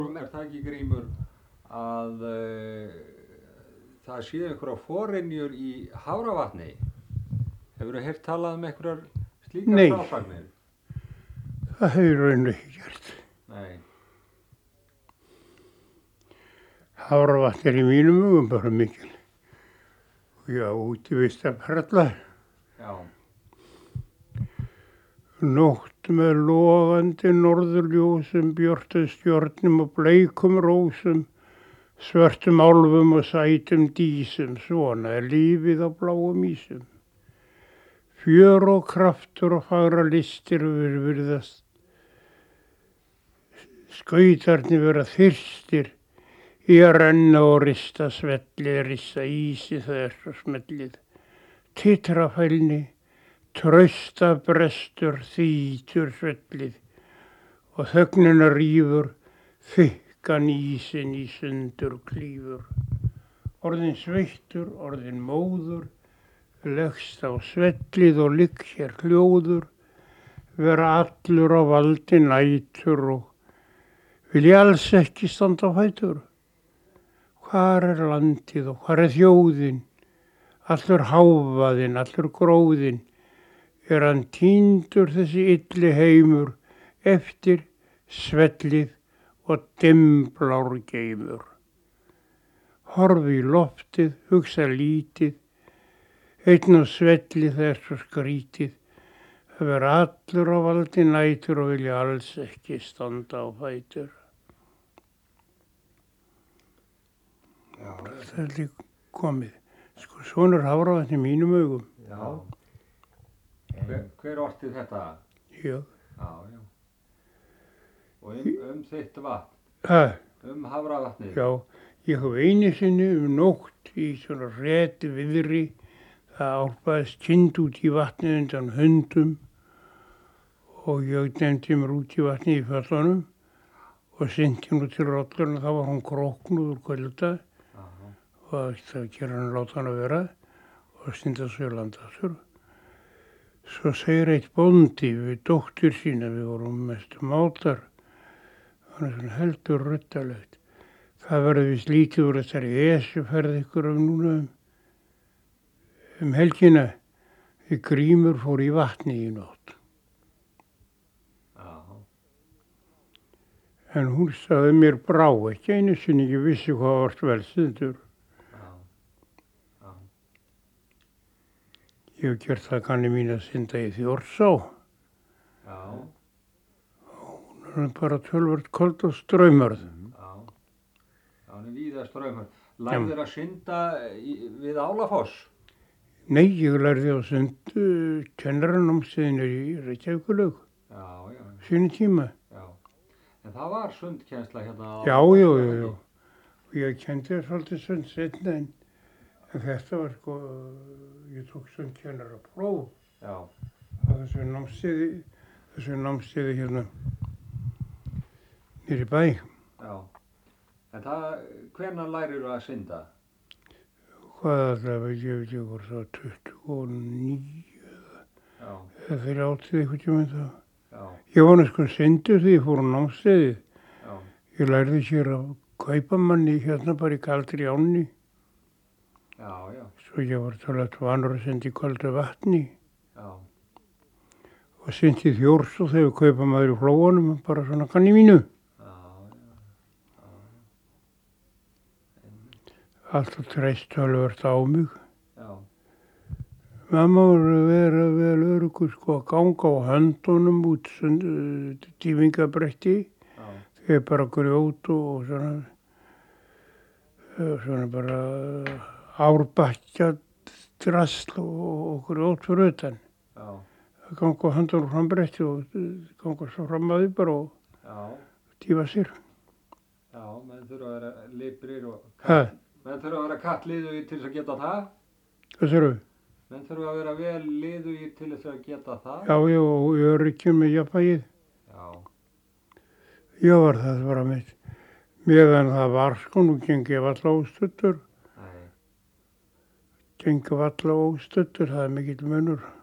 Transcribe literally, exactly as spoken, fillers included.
Er það ekki Grímur að uh, það séu einhverja forynjur í Hafravatni? Hefurðu heyrt talað um einhverjar slíkar Nei. frásagnir? Það hefur raun ekki gert. Nei. Hafravatn er í mínum hugum bara mikil. Og já, útivist að perla. Já. Nótt með logandi norðurljósum, björtum stjörnum og bleikum rósum, svörtum álfum og sætum dísum, svona er lífið á bláum ísum. Fjör og kraftur og fagra listir virðast, skautarnir vera þyrstir í að renna og rista svellið, rista ísi þegar svo smellið, titrafælni, trausta brestur þýtur svellið og þögnina rýfur, þykkan ísin í sundur klífur. Orðin sveittur, orðin móður, leggst á svellið og ligg hér hljóður, vera allur á valdi nætur og vil ég alls ekki standa á fætur. Hvar er landið og hvar er þjóðin, allur hávaðinn, allur gróðinn, er hann týndur þessi illi heimur eftir svellið og dimmblár geimur. Horfi í loftið, hugsa lítið, einn og svellið er svo skrítið, að vera allur á valdi nætur og vilja alls ekki standa á fætur. Já. Það er líka komið. Sko, svona er Hafravatn í mínum augum. Já. Hver, hver orti þetta? Já. Já, já. Og um, um þitt vatn, Ha, um Hafravatnið? já, ég hef einu sinni um nótt í svona reti viðri, það álpaðist kind út í vatnið undan hundum og ég nefndi mér út í vatnið í fjöllunum og syndi nú til rollurinn og þá var hún króknuð úr kvölda Aha. og það gera hann láta hann að vera og synda svo landa aftur. Svo segir eitt bóndi við dóttur sína, við vorum mestu mátar, hann er svona heldur ruttalegt. Það verður víst lítið úr þessari esjuferð ykkur um núna um, um helgina. Því Grímur fór í vatni í nótt. Já. En hún sagði mér brá ekki einu sinni, ég vissi hvað vart velsendur. Já. Já. Ég hef gert það kanni mín að synda í Þjórsá. Já. Hún er bara tölvört köld og straumarð. Já. Já, hann er víða straumar. Lærður að synda í, við Álafoss? Nei, ég lærði á sund uh, kennaranámskeiðinu í Reykjavíkurlaug, Já, já, sínu tíma. já. En það var sundkennsla hérna á... Já, já, já, já. Og ég kendi svolítið sund seinna en, en þetta var sko, ég tók sundkennara próf Já. á þessu námskeiði, þessu námskeiði hérna nýri bæ. Já. En það, hvenær lærirðu að synda? Hvað alltaf, ég veit ég voru það tuttugu og níu Já. eða þrjátíu eitthvað tíma þá. Já. Ég var nú sko syndur því ég fór á námskeiðið. Já. Ég lærði hér á kaupamanni hérna bara í kaldri ánni. Já, já. Svo ég var tölvöld vanur að synda í kaldu vatni Já. og syndi í Þjórs og þegar kaupamaður í flóanum bara svona kanni mínu. Já, já. Alltaf treyst tölvöld á mig. Já. Mamma var að vera vel öruggur sko að ganga á höndunum út tífingabretti. Já. Þegar bara grjót og svona, svona bara árbakja drasl og grjót fyrir utan. Já. Að ganga á höndunum fram bretti og ganga svo fram að því bara og Já. tífa sér. Já, menn þurfa að vera liprir og... Ha, Menn þurfa að vera kattliðugir til þess að geta það. hvað sér við? Menn þurfa að vera vel liðugir til þess að geta það. Já, já, og ég er ekki með jafnvægið. Já. Ég var það bara mitt. Meðan það var sko, nú gengi ég valla óstuttur. Nei. Gengi valla óstuttur, það er mikill munur.